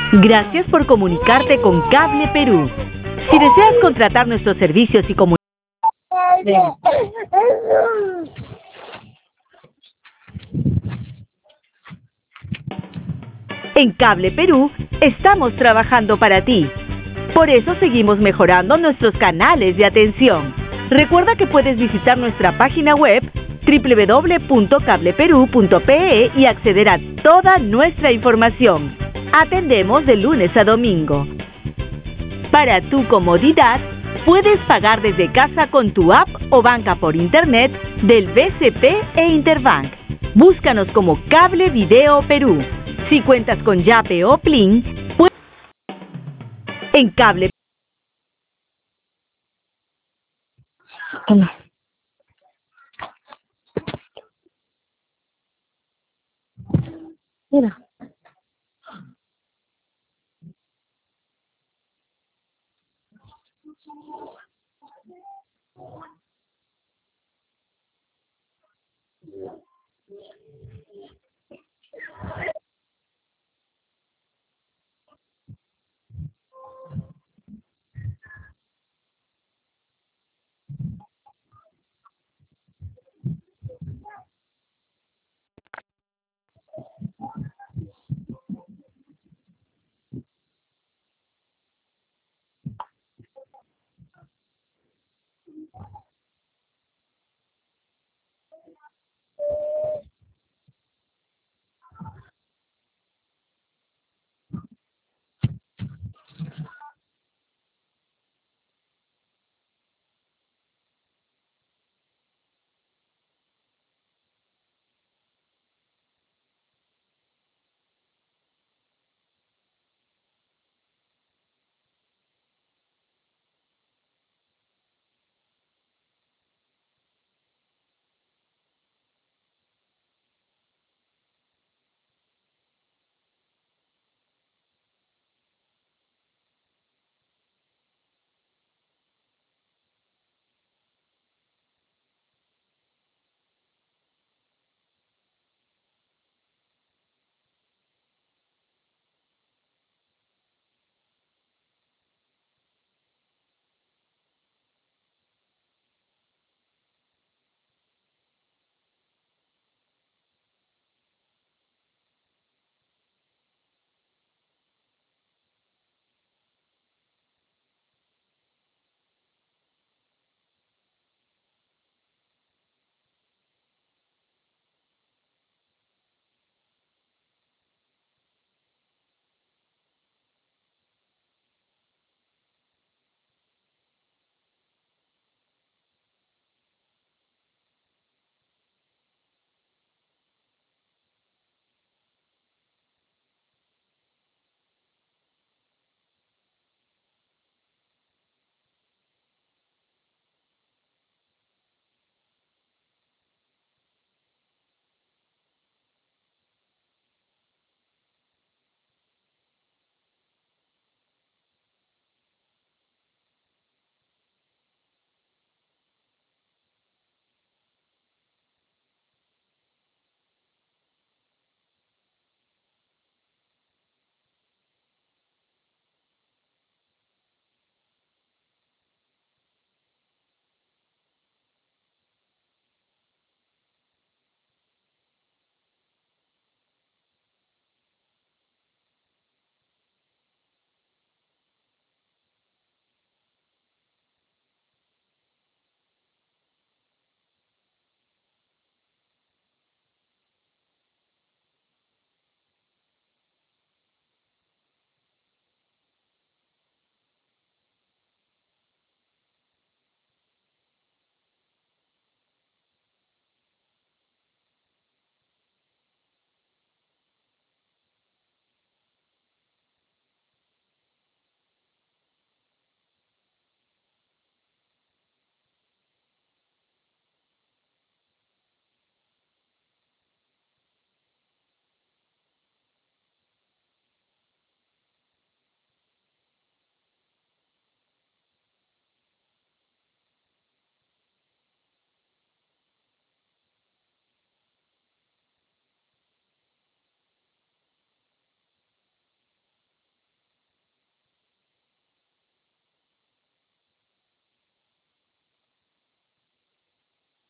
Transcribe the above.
Gracias por comunicarte con Cable Perú. Si deseas contratar nuestros servicios y comunicación, en Cable Perú estamos trabajando para ti. Por eso seguimos mejorando nuestros canales de atención. Recuerda que puedes visitar nuestra página web www.cableperú.pe y acceder a toda nuestra información. Atendemos de lunes a domingo. Para tu comodidad, puedes pagar desde casa con tu app o banca por internet del BCP e Interbank. Búscanos como Cable Video Perú. Si cuentas con Yape o Plin, puedes en Cable. Mira.